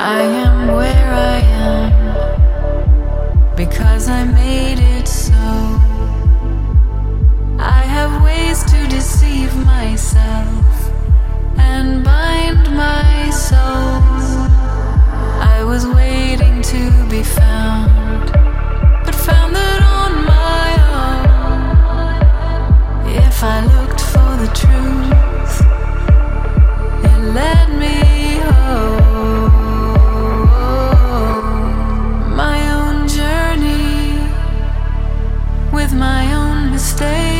I am where I am because I made it so. I have ways to deceive myself and bind my soul. I was waiting to be found, but found that on my own. If I looked for the truth, it led me home. My own journey with my own mistakes.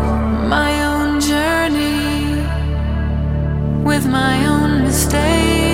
With my own mistakes.